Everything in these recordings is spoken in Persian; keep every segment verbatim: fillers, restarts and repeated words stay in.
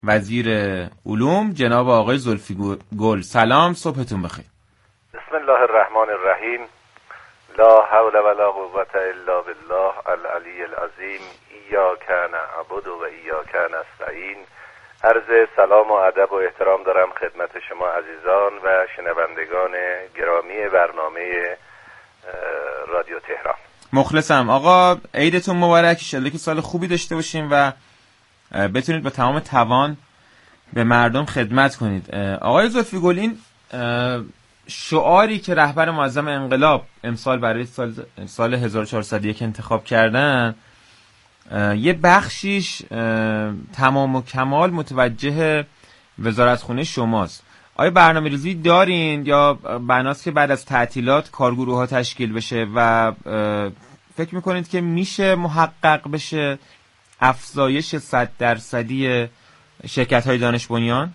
وزیر علوم جناب آقای زلفی گل. سلام، صبحتون بخیر. بسم الله الرحمن الرحیم. لا حول ولا قوة الا بالله العلی العظیم. ایاک نعبد و ایاک نستعین. عرض سلام و ادب و احترام دارم خدمت شما عزیزان و شنوندگان گرامی برنامه رادیو تهران. مخلصم. آقا عیدتون مبارک، ان شاءالله که سال خوبی داشته باشیم و بتونید با تمام توان به مردم خدمت کنید. آقای زلفی گل، این شعاری که رهبر معظم انقلاب امسال برای سال, سال هزار و چهارصد و یک انتخاب کردن، یه بخشیش تمام و کمال متوجه وزارتخونه شماست. آیا برنامه ریزی دارین یا بناست که بعد از تعطیلات کارگروه ها تشکیل بشه و فکر میکنید که میشه محقق بشه افزایش صد درصدی شرکت های دانش بنیان؟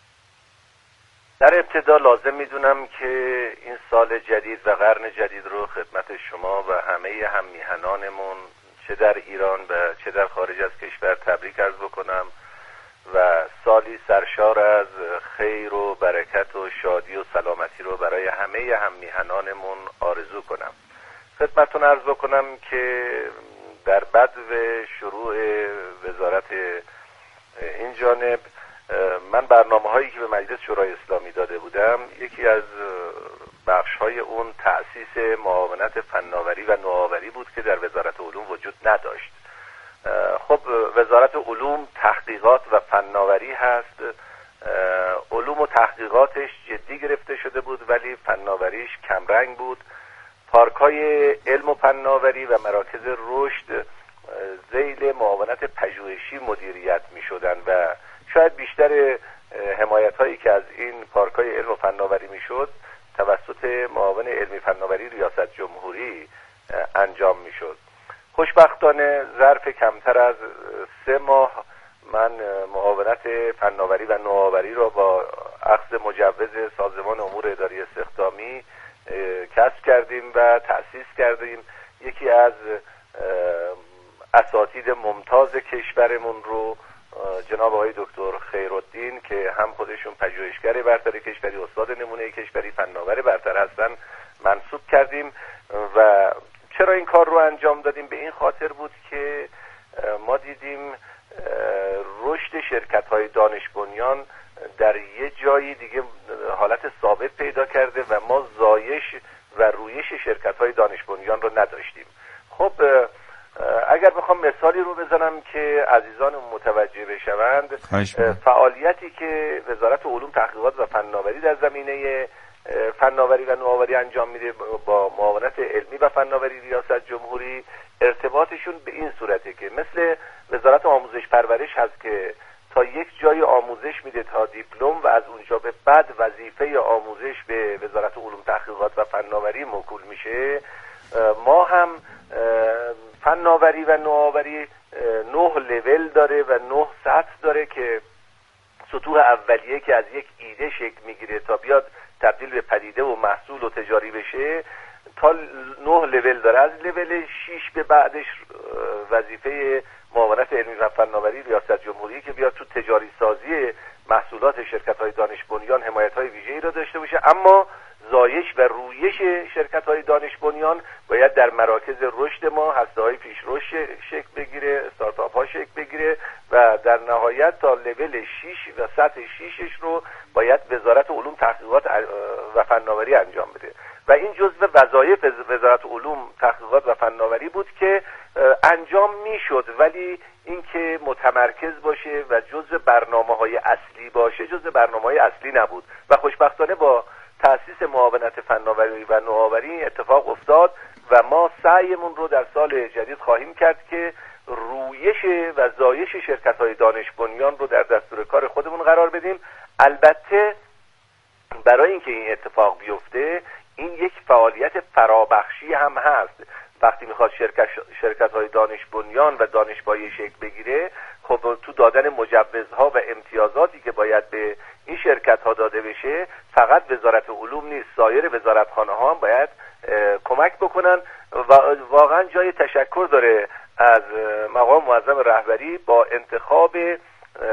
در ابتدا لازم میدونم که این سال جدید و قرن جدید رو خدمت شما و همه هم میهنانمون چه در ایران و چه در خارج از کشور تبریک عرض بکنم و سالی سرشار از خیر و برکت و شادی و سلامتی رو برای همه هم میهنانمون آرزو کنم. خدمتتون عرض بکنم که در بدو شروع وزارت این جانب من برنامه هایی که به مجلس شورای اسلامی داده بودم، یکی از بخش های اون تأسیس معاونت فناوری و نوآوری بود که در وزارت علوم وجود نداشت. خب وزارت علوم تحقیقات و فناوری هست، علوم و تحقیقاتش جدی گرفته شده بود ولی فناوریش کمرنگ بود. پارک‌های علم و فناوری و مراکز رشد ذیل معاونت پژوهشی مدیریت می‌شدند و شاید بیشتر حمایت‌هایی که از این پارک‌های علم و فناوری می‌شد توسط معاون علمی فناوری ریاست جمهوری انجام می‌شد. خوشبختانه ظرف کمتر از سه ماه من معاونت فناوری و نوآوری را با اخذ مجوز سازمان امور اداری استخدامی کسب کردیم و تأسیس کردیم. یکی از اساتید ممتاز کشورمون رو جناب آقای دکتر خیرالدین که هم خودشون پژوهشگر برتر کشوری، استاد نمونه کشوری، فناور برتر هستن منصوب کردیم. و چرا این کار رو انجام دادیم؟ به این خاطر بود که ما دیدیم رشد شرکت‌های دانش بنیان در یه جایی دیگه حالت ثابت پیدا کرده و ما زایش و رویش شرکت‌های دانش بنیان رو نداشتیم. خب اگر بخوام مثالی رو بزنم که عزیزان متوجه بشوند، فعالیتی که وزارت علوم تحقیقات و فناوری در زمینه فناوری و نوآوری انجام میده با معاونت علمی و فناوری ریاست جمهوری، ارتباطشون به این صورته که مثل وزارت آموزش پرورش هست که تا یک جای آموزش میده تا دیپلم و از اونجا به بعد وظیفه آموزش به وزارت علوم تحقیقات و فناوری موکول میشه. ما هم فناوری و نوآوری نه لول داره و نه سطح داره که سطوح اولیه که از یک ایده شکل میگیره تا بیاد تبدیل به پدیده و محصول و تجاری بشه تا نه لول داره. از لول شش به بعدش وظیفه معاونت علمی و فناوری ریاست جمهوری که بیاد تو تجاری سازی محصولات شرکت‌های دانش بنیان حمایت‌های ویژه‌ای را داشته باشه، اما زایش و رویش شرکت‌های دانش بنیان باید در مراکز رشد ما هسته‌های پیش رشد شکل بگیره، استارتاپ‌ها شکل بگیره و در نهایت تا لول شش و سطح ششش رو باید وزارت علوم تحقیقات و فناوری انجام بده و این جزء وظایف وزارت علوم تحقیقات و فناوری بود که انجام میشد، ولی اینکه متمرکز باشه و جزء برنامه‌های اصلی باشه جزء برنامه‌های اصلی نبود و خوشبختانه با تأسیس معاونت فناوری و نوآوری اتفاق افتاد و ما سعیمون رو در سال جدید خواهیم کرد که رویش و زایش شرکت‌های دانش بنیان رو در دستور کار خودمون قرار بدیم. البته برای اینکه این اتفاق بیفته این یک فعالیت فرابخشی هم هست. وقتی میخواد شرکت شرکت‌های دانش بنیان و دانشپایه شکل بگیره، خب تو دادن مجوزها و امتیازاتی که باید به این شرکت‌ها داده بشه فقط وزارت علوم نیست، سایر وزارتخانه‌ها هم باید کمک بکنن و واقعا جای تشکر داره از مقام معظم رهبری با انتخاب مدرس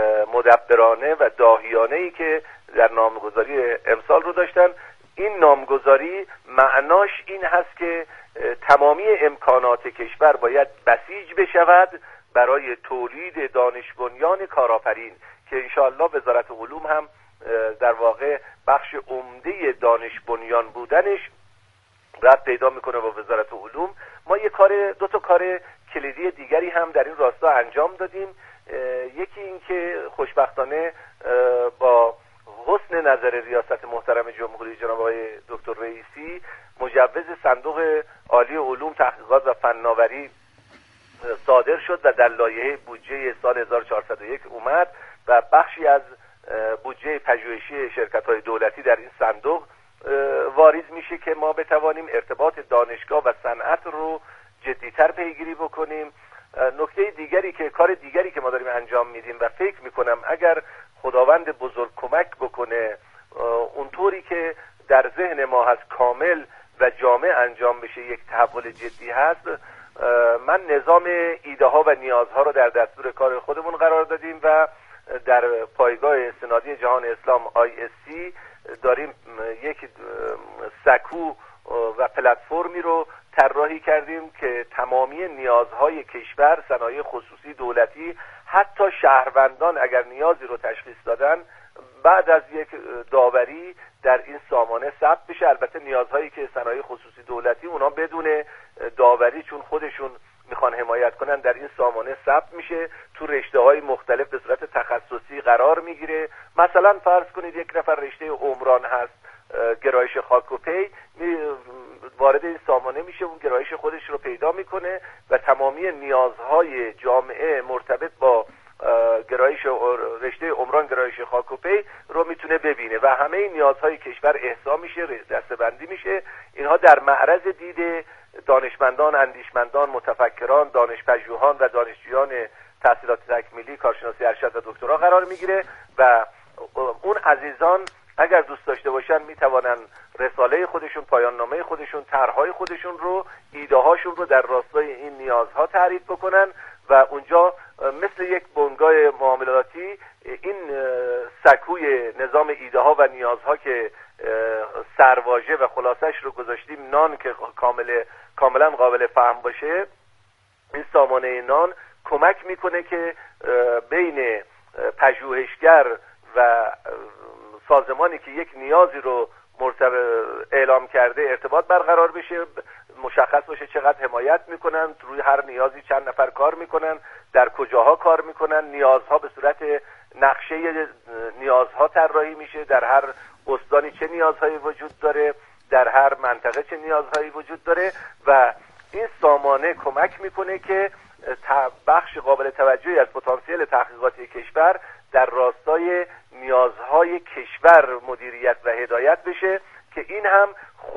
مدبرانه و داهیانه‌ای که در نامگذاری امسال رو داشتن. این نامگذاری معناش این هست که تمامی امکانات کشور باید بسیج بشود برای تولید دانش بنیان کارآفرین که انشاءالله وزارت علوم هم در واقع بخش عمده دانش بنیان بودنش ربط پیدا میکنه با وزارت علوم. ما یک کار دو تا کار کلیدی دیگری هم در این راستا انجام دادیم. یکی این که خوشبختانه با حسن نظر ریاست محترم جمهوری جناب آقای دکتر رئیسی مجوز صندوق عالی علوم تحقیقات و فناوری صادر شد و در لایحه بودجه سال هزار و چهارصد و یک اومد و بخشی از بودجه پژوهشی شرکت‌های دولتی در این صندوق واریز میشه که ما بتوانیم ارتباط دانشگاه و صنعت رو جدی‌تر پیگیری بکنیم. نکته دیگری که کار دیگری که ما داریم انجام میدیم و فکر میکنم اگر خداوند بزرگ کمک بکنه اونطوری که در ذهن ما هست کامل و جامع انجام بشه یک تحول جدی هست. من نظام ایده ها و نیازها رو در دستور کار خودمون قرار دادیم و در پایگاه سنادی جهان اسلام آی اس سی داریم یک سکو و پلتفرمی رو طراحی کردیم که تمامی نیازهای کشور، صنایع خصوصی دولتی، حتی شهروندان اگر نیازی رو تشخیص دادن بعد از یک داوری در این سامانه ثبت بشه. البته نیازهایی که صنایع خصوصی دولتی اونا بدون داوری چون خودشون میخوان حمایت کنن در این سامانه ثبت میشه، تو رشته‌های مختلف به صورت تخصصی قرار میگیره. مثلا فرض کنید یک نفر رشته عمران هست، گرایش خاک و پی، وارد این سامانه میشه، اون گرایش خودش رو پیدا میکنه و تمامی نیازهای جامعه مرتبط با گرایش رشته عمران گرایش خاک و پی رو میتونه ببینه و همه این نیازهای کشور احصا میشه، دسته‌بندی میشه. اینها در معرض دید دانشمندان، اندیشمندان، متفکران، دانشپژوهان و دانشجویان تحصیلات تکمیلی، کارشناسی ارشد و دکترا قرار میگیره و اون عزیزان اگر دوست داشته باشن میتوانن رساله خودشون، پایان نامه خودشون، طرحهای خودشون رو، ایده هاشون رو در راستای این نیازها تعریف بکنن و اونجا مثل یک بنگاه معاملاتی این سکوی نظام ایده ها و نیازها که سرواژه و خلاصش رو گذاشتیم نان که کامل کاملا قابل فهم باشه، این سامانه نان کمک میکنه که بین پژوهشگر و سازمانی که یک نیازی رو اعلام کرده ارتباط برقرار بشه، مشخص باشه چقدر حمایت میکنن، روی هر نیازی چند نفر کار میکنن، در کجاها کار میکنن، نیازها به صورت نقشه نیازها طراحی میشه، در هر استانی چه نیازهایی وجود داره، در هر منطقه چه نیازهایی وجود داره و این سامانه کمک میکنه که بخش قابل توجهی از پتانسیل تحقیقاتی کشور در راستای نیازهای کشور مدیریت و هدایت بشه که این هم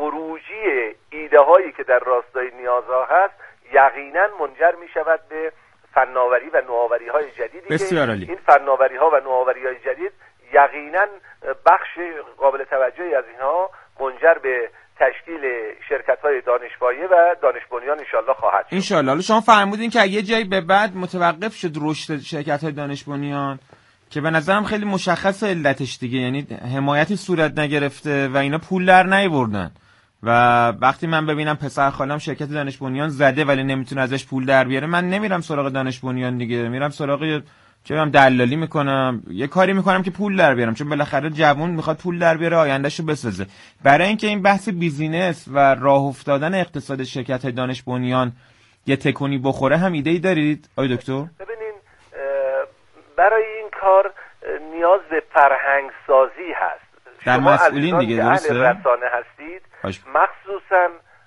خروجی ایده هایی که در راستای نیازها هست یقینا منجر می شود به فناوری و نوآوری های جدیدی که این فناوری ها و نوآوری های جدید یقینا بخش قابل توجهی از اینها منجر به تشکیل شرکت‌های دانشپایه و دانش بنیان انشالله خواهد شد. انشالله. حالا شما فرمودین که یه جایی به بعد متوقف شد رشد شرکت‌های دانش بنیان که به نظرم خیلی مشخص علتش دیگه، یعنی حمایتی صورت نگرفته و اینا پول در نیاوردن و وقتی من ببینم پسر خالم شرکت دانش بنیان زده ولی نمیتونه ازش پول در بیاره، من نمیرم سراغ دانش بنیان دیگه، میرم سراغ چه میگم دلالی میکنم، یه کاری میکنم که پول در بیارم، چون بالاخره جوون میخواد پول در بیاره، آیندهشو بسازه. برای اینکه این بحث بیزینس و راه افتادن اقتصاد شرکت‌های دانش بنیان یه تکونی بخوره هم ایده‌ای دارید آقای دکتر؟ ببینین برای این کار نیاز به فرهنگ سازی هست. در مسئولین دیگه درسته؟ اهل رسانه هستید، مخصوصا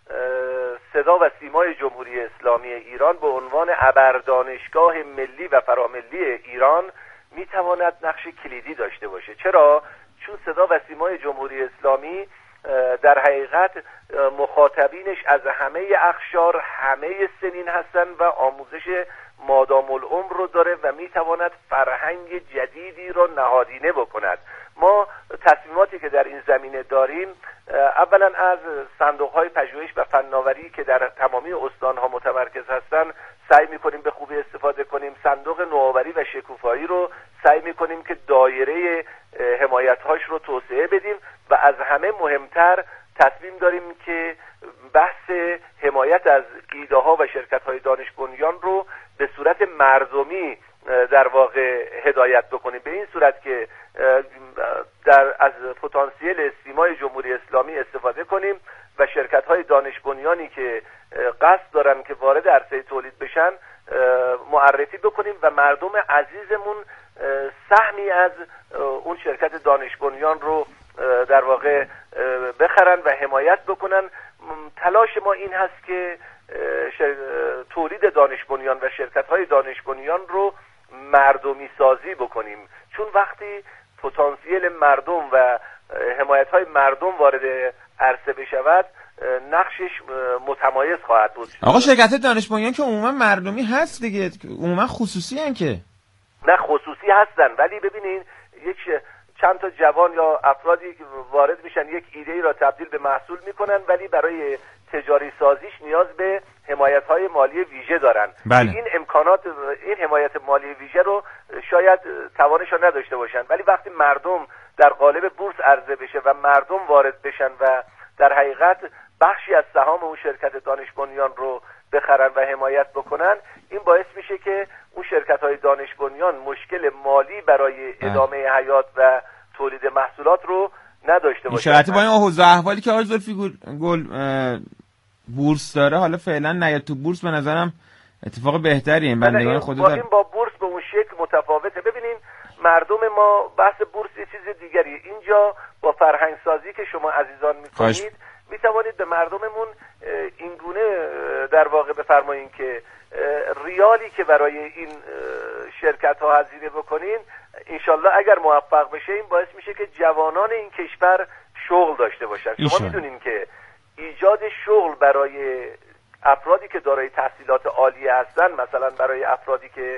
صدا و سیمای جمهوری اسلامی ایران به عنوان ابردانشگاه ملی و فراملی ایران میتواند نقش کلیدی داشته باشه. چرا؟ چون صدا و سیمای جمهوری اسلامی در حقیقت مخاطبینش از همه اقشار، همه سنین هستن و آموزش مادام العمر رو داره و میتواند فرهنگ جدیدی رو نهادینه بکند. ما تصمیماتی که در این زمینه داریم اولا از صندوق‌های پژوهش و فناوری که در تمامی استان‌ها متمرکز هستن سعی می‌کنیم به خوبی استفاده کنیم. صندوق نوآوری و شکوفایی رو سعی کنیم که دایره حمایت‌هاش رو توسعه بدیم و از همه مهمتر تصمیم داریم که بحث حمایت از ایده ها و شرکت های دانش بنیان رو به صورت مردمی در واقع هدایت بکنیم، به این صورت که در از پتانسیل سیمای جمهوری اسلامی استفاده کنیم و شرکت های دانش بنیانی که قصد دارن که وارد عرصه تولید بشن معرفی بکنیم و مردم عزیزمون سهمی از اون شرکت دانش بنیان رو در واقع بخرن و حمایت بکنن. تلاش ما این هست که تولید دانش بنیان و شرکت های دانش بنیان رو مردمی سازی بکنیم، چون وقتی پتانسیل مردم و حمایت های مردم وارد عرصه بشود نقشش متمایز خواهد بود. آقا شرکت دانش بنیان که عموما مردمی هست دیگه، عموما خصوصی هن که نه خصوصی هستن، ولی ببینین یک چند تا جوان یا افرادی وارد میشن یک ایده ای را تبدیل به محصول میکنن، ولی برای تجاری سازیش نیاز به حمایت های مالی ویژه دارن. بله. این امکانات این حمایت مالی ویژه رو شاید توانش رو نداشته باشن، ولی وقتی مردم در قالب بورس عرضه بشه و مردم وارد بشن و در حقیقت بخشی از سهام اون شرکت دانش بنیان رو بخرن و حمایت بکنن، این باعث میشه که اون شرکت های دانش بنیان مشکل مالی برای ادامه حیات و تولید محصولات رو نداشته باشن. این با این اوضاع احوالی که آقای زلفی گل بورس داره، حالا فعلا نیاد تو بورس، به نظرم اتفاق بهتریه. این بندگان خود با این با بورس به اون شکل متفاوته. ببینین مردم ما بحث بورس یه چیز دیگریه. اینجا با فرهنگ سازی که شما عزیزان میکنید می توانید به مردممون این گونه در واقع بفرمایید که ریالی که برای این شرکت ها هزینه بکنین انشالله اگر موفق بشه این باعث میشه که جوانان این کشور شغل داشته باشن. شما میدونین که ایجاد شغل برای افرادی که دارای تحصیلات عالیه هستن، مثلا برای افرادی که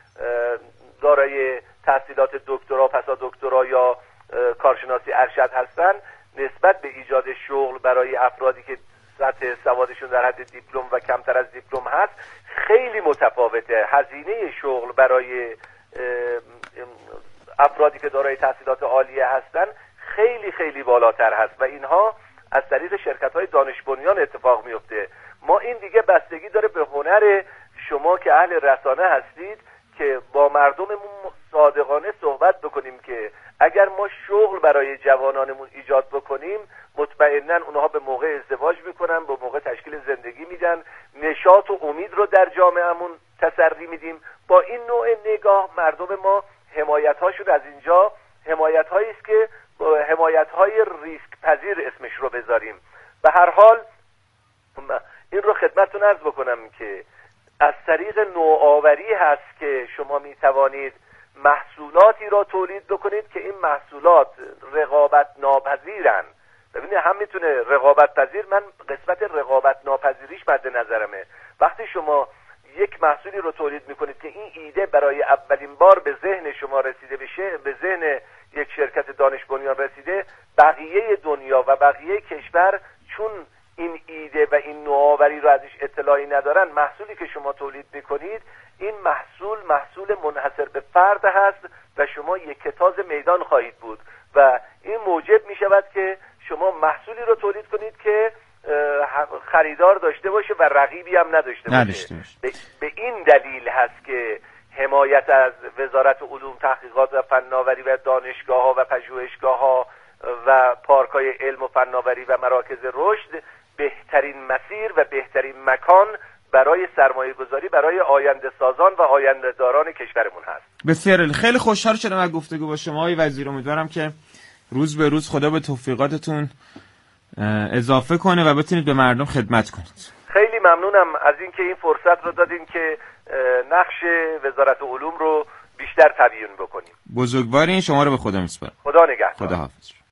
دارای تحصیلات دکترا، پسا دکترا یا کارشناسی ارشد هستن، نسبت به ایجاد شغل برای افرادی که سطح سوادشون در حد دیپلم و کمتر از دیپلم هست خیلی متفاوته. هزینه شغل برای افرادی که دارای تحصیلات عالیه هستن خیلی خیلی بالاتر هست و اینها از طریق شرکت‌های دانش بنیان اتفاق میفته. ما این دیگه بستگی داره به هنر شما که اهل رسانه هستید که با مردممون صادقانه صحبت بکنیم که اگر ما شغل برای جوانانمون ایجاد بکنیم مطمئناً اونها به موقع ازدواج میکنن، به موقع تشکیل زندگی میدن، نشاط و امید رو در جامعهمون تسری میدیم. با این نوع نگاه مردم ما حمایت‌هاشون از اینجا حمایت‌هایی است که حمایت‌های ریسک پذیر اسمش رو بذاریم. به هر حال این رو خدمتتون عرض بکنم که از طریق نوآوری هست که شما می توانید محصولاتی را تولید بکنید که این محصولات رقابت ناپذیرن. ببینید هم میتونه رقابت پذیر، من قسمت رقابت ناپذیریش مد نظرمه. وقتی شما یک محصولی رو تولید میکنید که این ایده برای اولین بار به ذهن شما رسیده بشه، به ذهن یک شرکت دانش بنیان رسیده، بقیه دنیا و بقیه کشور چون این ایده و این نوآوری رو ازش اطلاعی ندارن، محصولی که شما تولید میکنید این محصول محصول منحصر به فرد هست و شما یک کتاز میدان خواهید بود و این موجب میشود که شما محصولی رو تولید کنید که خریدار داشته باشه و رقیبی هم نداشته باشه. به, به این دلیل هست که حمایت از وزارت علوم تحقیقات و فناوری و دانشگاه ها و پژوهشگاه ها و پارک های علم و فناوری و مراکز رشد بهترین مسیر و بهترین مکان برای سرمایه گذاری برای آینده سازان و آینده داران کشورمون هست. بسیار خیلی خوشحال شدم از گفتگو با شما آقای وزیر. امیدوارم که روز به روز خدا به توفیقاتتون اضافه کنه و بتونید به مردم خدمت کنید. خیلی ممنونم از اینکه این فرصت رو دادین که نقش وزارت علوم رو بیشتر تبیین بکنیم. بزرگوارین، شما رو به خدا میسپارم. خدا نگهدار. خدا حافظ.